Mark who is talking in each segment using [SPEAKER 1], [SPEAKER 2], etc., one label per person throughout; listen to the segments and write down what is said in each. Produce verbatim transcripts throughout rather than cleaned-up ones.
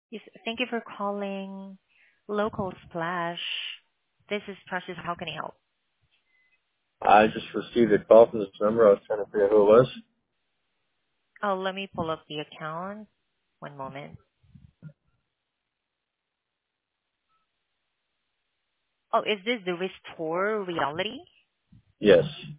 [SPEAKER 1] Yes, thank you for calling Local Splash. This is Precious. How can I help?
[SPEAKER 2] I just received a call from this number. I was trying to figure out who it was.
[SPEAKER 1] Oh, let me pull up the account. One moment. Oh, is this the Restore Reality?
[SPEAKER 2] Yes.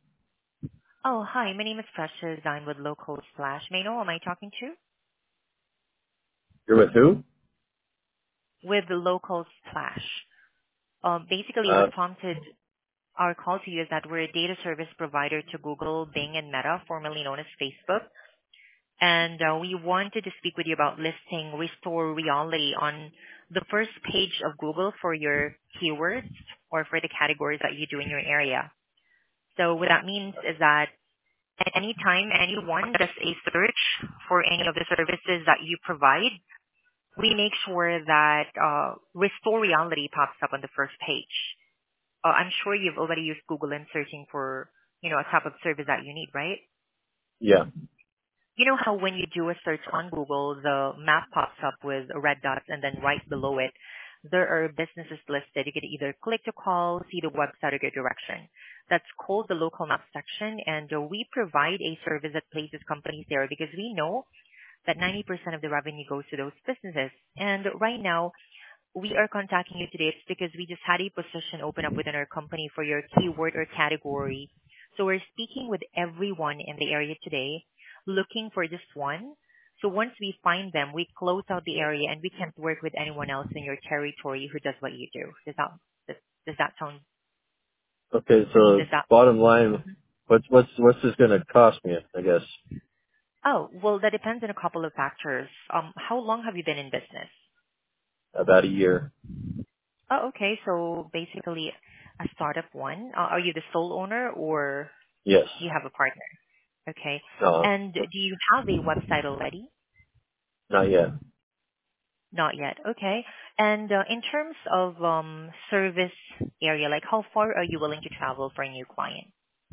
[SPEAKER 1] Oh, hi. My name is Precious. I'm with Local Splash. May I know who am I talking to?
[SPEAKER 2] You're with who?
[SPEAKER 1] With the Local Splash. Um, basically,
[SPEAKER 2] Uh,
[SPEAKER 1] what prompted our call to you is that we're a data service provider to Google, Bing, and Meta, formerly known as Facebook. And uh, we wanted to speak with you about listing Restore Reality on the first page of Google for your keywords or for the categories that you do in your area. So what that means is that at any time anyone does a search for any of the services that you provide, we make sure that uh, Restore Reality pops up on the first page. Uh, I'm sure you've already used Google in searching for, you know, a type of service that you need, right?
[SPEAKER 2] yeah.
[SPEAKER 1] You know how when you do a search on Google, the map pops up with red dots and then right below it, there are businesses listed. You can either click to call, see the website, or get direction. That's called the local map section, and uh, we provide a service that places companies there because we know that ninety percent of the revenue goes to those businesses. And right now, we are contacting you today. It's because we just had a position open up within our company for your keyword or category. So we're speaking with everyone in the area today, looking for just one. So once we find them, we close out the area and we can't work with anyone else in your territory who does what you do. Does that does, does that sound
[SPEAKER 2] Okay, so
[SPEAKER 1] does that
[SPEAKER 2] bottom line, what's what's what's this gonna cost me? I guess
[SPEAKER 1] Oh, well that depends on a couple of factors. Um how long have you been in business?
[SPEAKER 2] about a year.
[SPEAKER 1] Oh, okay. So basically a startup one. Uh, are you the sole owner or
[SPEAKER 2] Yes.
[SPEAKER 1] you have a partner? Okay.
[SPEAKER 2] No,
[SPEAKER 1] And do you have a website already?
[SPEAKER 2] not yet.
[SPEAKER 1] Not yet. Okay. And uh, in terms of um, service area, like how far are you willing to travel for a new client?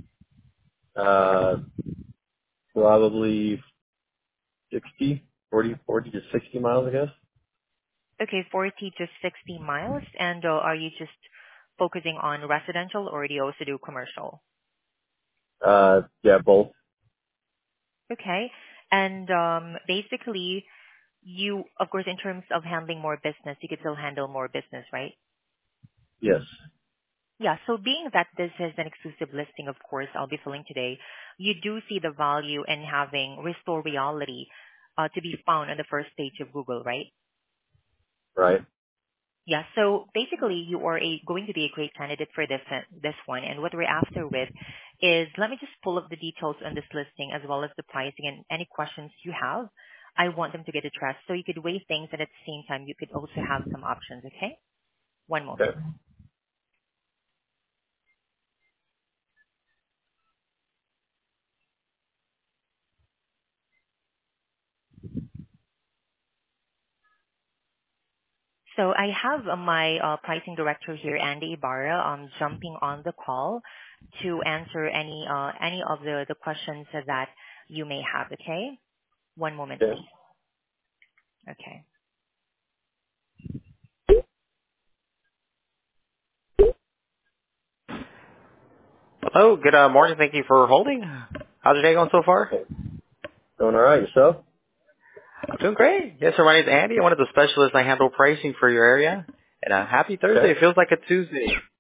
[SPEAKER 2] Uh, probably sixty, forty, forty to sixty miles, I guess.
[SPEAKER 1] Okay, forty to sixty miles. And uh, are you just focusing on residential or do you also do commercial?
[SPEAKER 2] Uh, yeah, both.
[SPEAKER 1] Okay. And um, basically, you, of course, in terms of handling more business, you could still handle more business, right?
[SPEAKER 2] Yes.
[SPEAKER 1] Yeah. So being that this is an exclusive listing, of course, I'll be filling today, you do see the value in having Restore Reality uh, to be found on the first page of Google, right?
[SPEAKER 2] Right.
[SPEAKER 1] Yeah. So basically, you are a, going to be a great candidate for this this one. And what we're after with is, let me just pull up the details on this listing as well as the pricing and any questions you have. I want them to get addressed so you could weigh things and at the same time you could also have some options. Okay. One moment.
[SPEAKER 2] Okay.
[SPEAKER 1] So I have uh, my uh, pricing director here, Andy Ibarra, um, jumping on the call to answer any uh, any of the, the questions that you may have. Okay, one moment,
[SPEAKER 2] Okay.
[SPEAKER 1] please. Okay. Hello, good uh, morning. Thank you for holding. How's your day going so far?
[SPEAKER 2] Okay. Doing all right yourself?
[SPEAKER 1] I'm doing great. Yes, sir. My name is Andy. I'm one of the specialists. I handle pricing for your area. And uh, happy Thursday.
[SPEAKER 2] Okay.
[SPEAKER 1] It feels like a Tuesday.